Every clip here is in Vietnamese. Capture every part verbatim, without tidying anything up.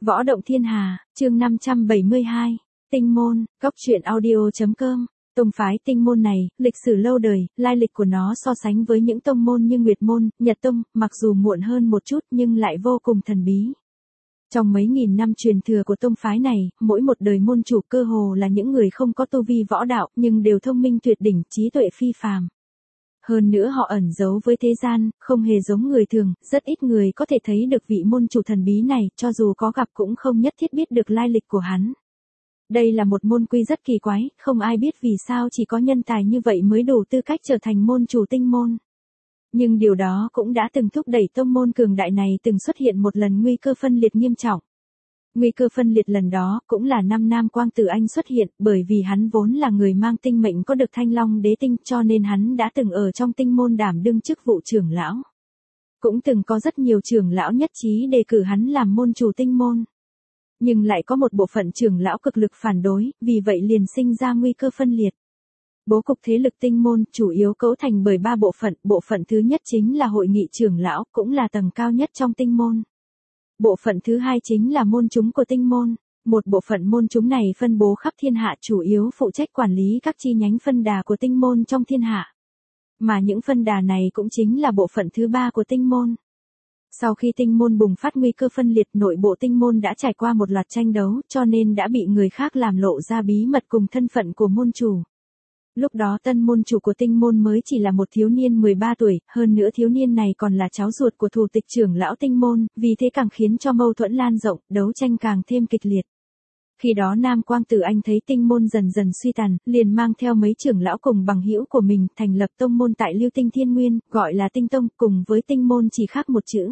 Võ động thiên hà, chương năm trăm bảy mươi hai, tinh môn, góc truyện audio.com. Tông phái tinh môn này, lịch sử lâu đời, lai lịch của nó so sánh với những tông môn như Nguyệt môn, Nhật tông, mặc dù muộn hơn một chút nhưng lại vô cùng thần bí. Trong mấy nghìn năm truyền thừa của tông phái này, mỗi một đời môn chủ cơ hồ là những người không có tu vi võ đạo, nhưng đều thông minh tuyệt đỉnh, trí tuệ phi phàm. Hơn nữa họ ẩn giấu với thế gian, không hề giống người thường, rất ít người có thể thấy được vị môn chủ thần bí này, cho dù có gặp cũng không nhất thiết biết được lai lịch của hắn. Đây là một môn quy rất kỳ quái, không ai biết vì sao chỉ có nhân tài như vậy mới đủ tư cách trở thành môn chủ tinh môn. Nhưng điều đó cũng đã từng thúc đẩy tông môn cường đại này từng xuất hiện một lần nguy cơ phân liệt nghiêm trọng. Nguy cơ phân liệt lần đó cũng là năm Nam Quang Tử Anh xuất hiện, bởi vì hắn vốn là người mang tinh mệnh có được Thanh Long Đế Tinh, cho nên hắn đã từng ở trong tinh môn đảm đương chức vụ trưởng lão. Cũng từng có rất nhiều trưởng lão nhất trí đề cử hắn làm môn chủ tinh môn. Nhưng lại có một bộ phận trưởng lão cực lực phản đối, vì vậy liền sinh ra nguy cơ phân liệt. Bố cục thế lực tinh môn chủ yếu cấu thành bởi ba bộ phận, bộ phận thứ nhất chính là hội nghị trưởng lão, cũng là tầng cao nhất trong tinh môn. Bộ phận thứ hai chính là môn chúng của tinh môn. Một bộ phận môn chúng này phân bố khắp thiên hạ, chủ yếu phụ trách quản lý các chi nhánh phân đà của tinh môn trong thiên hạ. Mà những phân đà này cũng chính là bộ phận thứ ba của tinh môn. Sau khi tinh môn bùng phát nguy cơ phân liệt, nội bộ tinh môn đã trải qua một loạt tranh đấu, cho nên đã bị người khác làm lộ ra bí mật cùng thân phận của môn chủ. Lúc đó tân môn chủ của tinh môn mới chỉ là một thiếu niên mười ba tuổi, hơn nữa thiếu niên này còn là cháu ruột của thủ tịch trưởng lão tinh môn, vì thế càng khiến cho mâu thuẫn lan rộng, đấu tranh càng thêm kịch liệt. Khi đó Nam Quang Tử Anh thấy tinh môn dần dần suy tàn, liền mang theo mấy trưởng lão cùng bằng hữu của mình, thành lập tông môn tại Lưu Tinh Thiên Nguyên, gọi là Tinh Tông, cùng với tinh môn chỉ khác một chữ.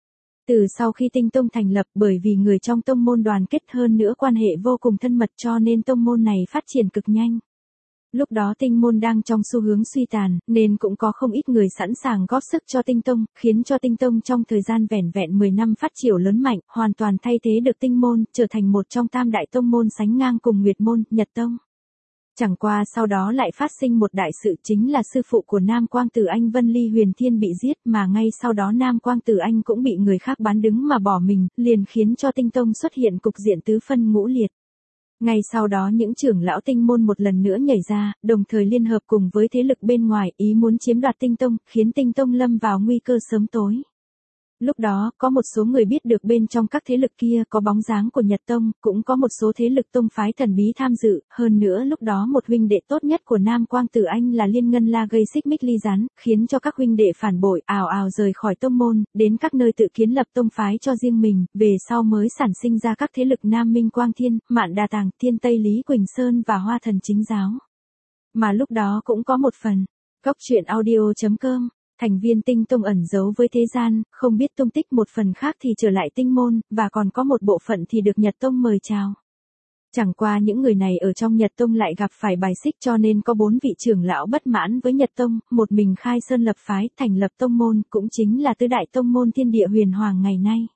Từ sau khi Tinh Tông thành lập, bởi vì người trong tông môn đoàn kết hơn nữa quan hệ vô cùng thân mật, cho nên tông môn này phát triển cực nhanh. Lúc đó tinh môn đang trong xu hướng suy tàn, nên cũng có không ít người sẵn sàng góp sức cho tinh tông, khiến cho tinh tông trong thời gian vẻn vẹn mười năm phát triển lớn mạnh, hoàn toàn thay thế được tinh môn, trở thành một trong tam đại tông môn sánh ngang cùng Nguyệt môn, Nhật tông. Chẳng qua sau đó lại phát sinh một đại sự, chính là sư phụ của Nam Quang Tử Anh Vân Ly Huyền Thiên bị giết, mà ngay sau đó Nam Quang Tử Anh cũng bị người khác bán đứng mà bỏ mình, liền khiến cho tinh tông xuất hiện cục diện tứ phân ngũ liệt. Ngay sau đó những trưởng lão tinh môn một lần nữa nhảy ra, đồng thời liên hợp cùng với thế lực bên ngoài, ý muốn chiếm đoạt tinh tông, khiến tinh tông lâm vào nguy cơ sớm tối. Lúc đó, có một số người biết được bên trong các thế lực kia có bóng dáng của Nhật tông, cũng có một số thế lực tông phái thần bí tham dự, hơn nữa lúc đó một huynh đệ tốt nhất của Nam Quang Tử Anh là Liên Ngân La gây xích mích ly gián, khiến cho các huynh đệ phản bội, ào ào rời khỏi tông môn, đến các nơi tự kiến lập tông phái cho riêng mình, về sau mới sản sinh ra các thế lực Nam Minh Quang Thiên, Mạn Đà Tàng, Thiên Tây Lý Quỳnh Sơn và Hoa Thần Chính Giáo. Mà lúc đó cũng có một phần, góc truyện audio.com. Thành viên tinh tông ẩn giấu với thế gian, không biết tung tích, một phần khác thì trở lại tinh môn, và còn có một bộ phận thì được Nhật tông mời chào. Chẳng qua những người này ở trong Nhật tông lại gặp phải bài xích, cho nên có bốn vị trưởng lão bất mãn với Nhật tông, một mình khai sơn lập phái, thành lập tông môn, cũng chính là tứ đại tông môn Thiên Địa Huyền Hoàng ngày nay.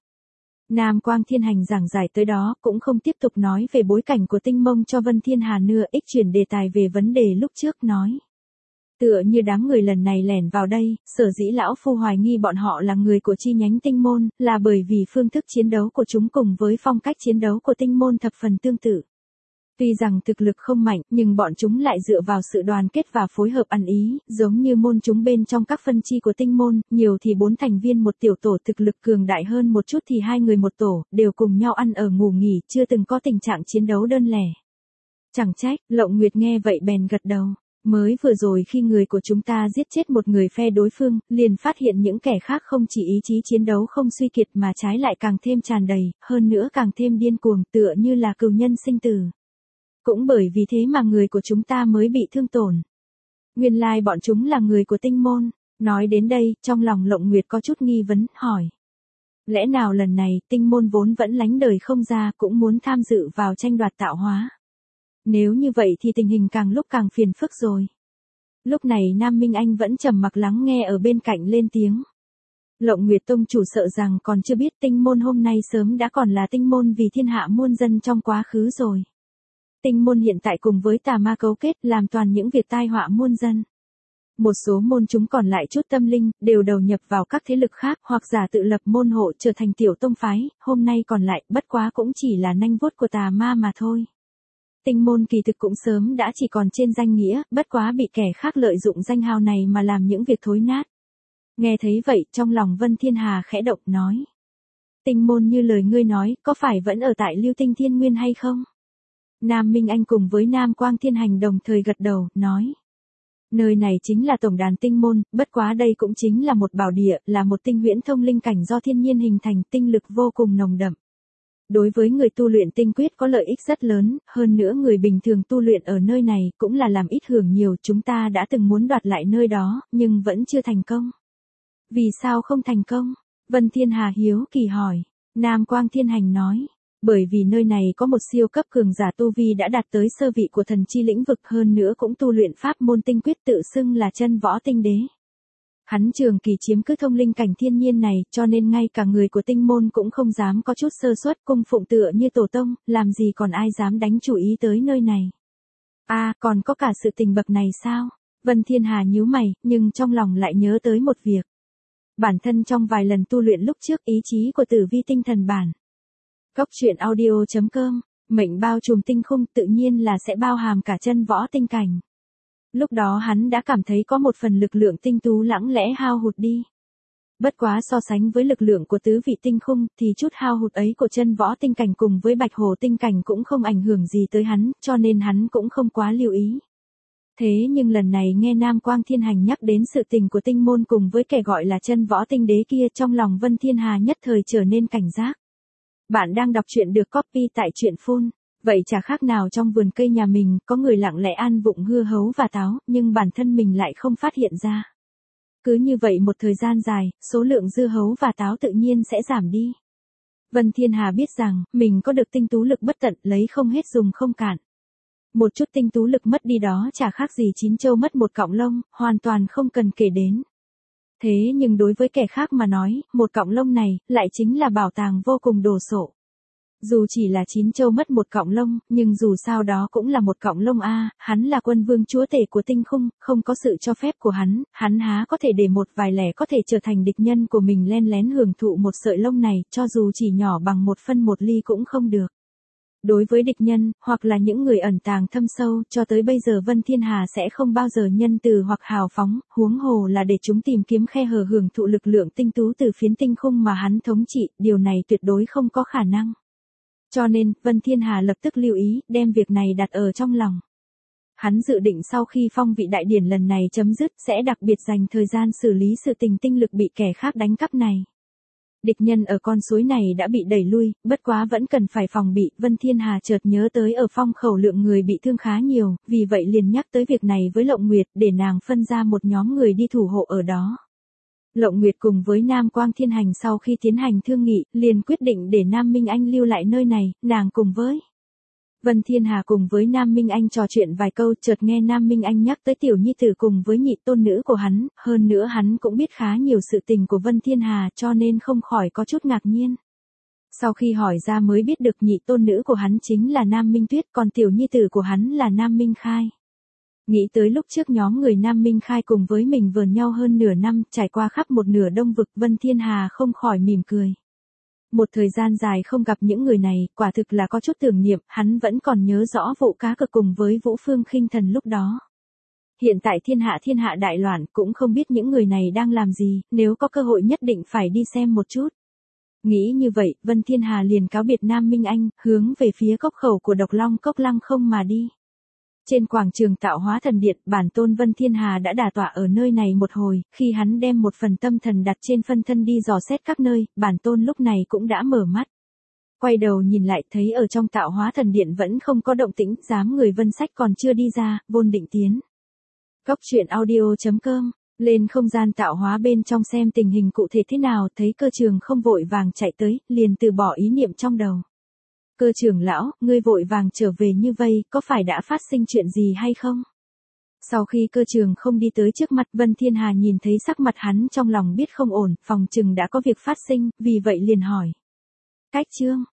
Nam Quang Thiên Hành giảng giải tới đó, cũng không tiếp tục nói về bối cảnh của tinh mông cho Vân Thiên Hà nữa, ích chuyển đề tài về vấn đề lúc trước nói. Tựa như đám người lần này lẻn vào đây, sở dĩ lão phu hoài nghi bọn họ là người của chi nhánh tinh môn, là bởi vì phương thức chiến đấu của chúng cùng với phong cách chiến đấu của tinh môn thập phần tương tự. Tuy rằng thực lực không mạnh, nhưng bọn chúng lại dựa vào sự đoàn kết và phối hợp ăn ý, giống như môn chúng bên trong các phân chi của tinh môn, nhiều thì bốn thành viên một tiểu tổ, thực lực cường đại hơn một chút thì hai người một tổ, đều cùng nhau ăn ở ngủ nghỉ, chưa từng có tình trạng chiến đấu đơn lẻ. Chẳng trách, Lộng Nguyệt nghe vậy bèn gật đầu. Mới vừa rồi khi người của chúng ta giết chết một người phe đối phương, liền phát hiện những kẻ khác không chỉ ý chí chiến đấu không suy kiệt mà trái lại càng thêm tràn đầy, hơn nữa càng thêm điên cuồng, tựa như là cừu nhân sinh tử. Cũng bởi vì thế mà người của chúng ta mới bị thương tổn. Nguyên lai bọn chúng là người của tinh môn. Nói đến đây, trong lòng Lộng Nguyệt có chút nghi vấn, hỏi. Lẽ nào lần này, tinh môn vốn vẫn lánh đời không ra, cũng muốn tham dự vào tranh đoạt tạo hóa? Nếu như vậy thì tình hình càng lúc càng phiền phức rồi. Lúc này Nam Minh Anh vẫn trầm mặc lắng nghe ở bên cạnh lên tiếng. Lộng Nguyệt tông chủ sợ rằng còn chưa biết tinh môn hôm nay sớm đã còn là tinh môn vì thiên hạ muôn dân trong quá khứ rồi. Tinh môn hiện tại cùng với tà ma cấu kết làm toàn những việc tai họa muôn dân. Một số môn chúng còn lại chút tâm linh, đều đầu nhập vào các thế lực khác hoặc giả tự lập môn hộ trở thành tiểu tông phái, hôm nay còn lại bất quá cũng chỉ là nanh vuốt của tà ma mà thôi. Tinh môn kỳ thực cũng sớm đã chỉ còn trên danh nghĩa, bất quá bị kẻ khác lợi dụng danh hào này mà làm những việc thối nát. Nghe thấy vậy, trong lòng Vân Thiên Hà khẽ động nói. Tinh môn như lời ngươi nói, có phải vẫn ở tại Lưu Tinh Thiên Nguyên hay không? Nam Minh Anh cùng với Nam Quang Thiên Hành đồng thời gật đầu, nói. Nơi này chính là tổng đàn tinh môn, bất quá đây cũng chính là một bảo địa, là một tinh huyễn thông linh cảnh do thiên nhiên hình thành, tinh lực vô cùng nồng đậm. Đối với người tu luyện tinh quyết có lợi ích rất lớn, hơn nữa người bình thường tu luyện ở nơi này cũng là làm ít hưởng nhiều, chúng ta đã từng muốn đoạt lại nơi đó, nhưng vẫn chưa thành công. Vì sao không thành công? Vân Thiên Hà hiếu kỳ hỏi. Nam Quang Thiên Hành nói. Bởi vì nơi này có một siêu cấp cường giả tu vi đã đạt tới sơ vị của thần chi lĩnh vực, hơn nữa cũng tu luyện pháp môn tinh quyết tự xưng là chân võ tinh đế. Hắn trường kỳ chiếm cứ thông linh cảnh thiên nhiên này, cho nên ngay cả người của tinh môn cũng không dám có chút sơ suất, cung phụng tựa như tổ tông, làm gì còn ai dám đánh chủ ý tới nơi này. À, còn có cả sự tình bậc này sao? Vân Thiên Hà nhíu mày, nhưng trong lòng lại nhớ tới một việc. Bản thân trong vài lần tu luyện lúc trước, ý chí của Tử Vi tinh thần bản. Cốc truyện audio chấm com, mệnh bao trùm tinh khung tự nhiên là sẽ bao hàm cả chân võ tinh cảnh. Lúc đó hắn đã cảm thấy có một phần lực lượng tinh tú lẳng lẽ hao hụt đi. Bất quá so sánh với lực lượng của tứ vị tinh khung thì chút hao hụt ấy của chân võ tinh cảnh cùng với bạch hồ tinh cảnh cũng không ảnh hưởng gì tới hắn, cho nên hắn cũng không quá lưu ý. Thế nhưng lần này nghe Nam Quang Thiên Hành nhắc đến sự tình của tinh môn cùng với kẻ gọi là chân võ tinh đế kia, trong lòng Vân Thiên Hà nhất thời trở nên cảnh giác. Bạn đang đọc truyện được copy tại truyện phun. Vậy chả khác nào trong vườn cây nhà mình có người lặng lẽ ăn vụng hưa hấu và táo, nhưng bản thân mình lại không phát hiện ra. Cứ như vậy một thời gian dài, số lượng dưa hấu và táo tự nhiên sẽ giảm đi. Vân Thiên Hà biết rằng, mình có được tinh tú lực bất tận, lấy không hết dùng không cạn. Một chút tinh tú lực mất đi đó chả khác gì chín châu mất một cọng lông, hoàn toàn không cần kể đến. Thế nhưng đối với kẻ khác mà nói, một cọng lông này, lại chính là bảo tàng vô cùng đồ sộ. Dù chỉ là chín châu mất một cọng lông, nhưng dù sao đó cũng là một cọng lông a, hắn là quân vương chúa tể của tinh khung, không có sự cho phép của hắn, hắn há có thể để một vài lẻ có thể trở thành địch nhân của mình len lén hưởng thụ một sợi lông này, cho dù chỉ nhỏ bằng một phân một ly cũng không được. Đối với địch nhân, hoặc là những người ẩn tàng thâm sâu, cho tới bây giờ Vân Thiên Hà sẽ không bao giờ nhân từ hoặc hào phóng, huống hồ là để chúng tìm kiếm khe hở hưởng thụ lực lượng tinh tú từ phiến tinh khung mà hắn thống trị, điều này tuyệt đối không có khả năng. Cho nên, Vân Thiên Hà lập tức lưu ý, đem việc này đặt ở trong lòng. Hắn dự định sau khi phong vị đại điển lần này chấm dứt, sẽ đặc biệt dành thời gian xử lý sự tình tinh lực bị kẻ khác đánh cắp này. Địch nhân ở con suối này đã bị đẩy lui, bất quá vẫn cần phải phòng bị, Vân Thiên Hà chợt nhớ tới ở phong khẩu lượng người bị thương khá nhiều, vì vậy liền nhắc tới việc này với Lộng Nguyệt, để nàng phân ra một nhóm người đi thủ hộ ở đó. Lộng Nguyệt cùng với Nam Quang Thiên Hành sau khi tiến hành thương nghị, liền quyết định để Nam Minh Anh lưu lại nơi này, nàng cùng với Vân Thiên Hà cùng với Nam Minh Anh trò chuyện vài câu, chợt nghe Nam Minh Anh nhắc tới tiểu nhi tử cùng với nhị tôn nữ của hắn, hơn nữa hắn cũng biết khá nhiều sự tình của Vân Thiên Hà, cho nên không khỏi có chút ngạc nhiên. Sau khi hỏi ra mới biết được nhị tôn nữ của hắn chính là Nam Minh Tuyết, còn tiểu nhi tử của hắn là Nam Minh Khai. Nghĩ tới lúc trước nhóm người Nam Minh Khai cùng với mình vờn nhau hơn nửa năm, trải qua khắp một nửa đông vực, Vân Thiên Hà không khỏi mỉm cười. Một thời gian dài không gặp những người này, quả thực là có chút tưởng niệm, hắn vẫn còn nhớ rõ vụ cá cược cùng với Vũ Phương Khinh Thần lúc đó. Hiện tại thiên hạ thiên hạ đại loạn, cũng không biết những người này đang làm gì, nếu có cơ hội nhất định phải đi xem một chút. Nghĩ như vậy, Vân Thiên Hà liền cáo biệt Nam Minh Anh, hướng về phía cốc khẩu của Độc Long Cốc Lăng Không mà đi. Trên quảng trường Tạo Hóa Thần Điện, bản tôn Vân Thiên Hà đã đả tọa ở nơi này một hồi, khi hắn đem một phần tâm thần đặt trên phân thân đi dò xét các nơi, bản tôn lúc này cũng đã mở mắt. Quay đầu nhìn lại thấy ở trong Tạo Hóa Thần Điện vẫn không có động tĩnh, dám người Vân Sách còn chưa đi ra, vốn định tiến. Cốc truyện audio chấm com, lên không gian tạo hóa bên trong xem tình hình cụ thể thế nào, thấy Cơ Trường không vội vàng chạy tới, liền từ bỏ ý niệm trong đầu. Cơ trưởng lão, ngươi vội vàng trở về như vây, có phải đã phát sinh chuyện gì hay không? Sau khi Cơ Trường không đi tới trước mặt, Vân Thiên Hà nhìn thấy sắc mặt hắn trong lòng biết không ổn, phòng chừng đã có việc phát sinh, vì vậy liền hỏi. Cách chương,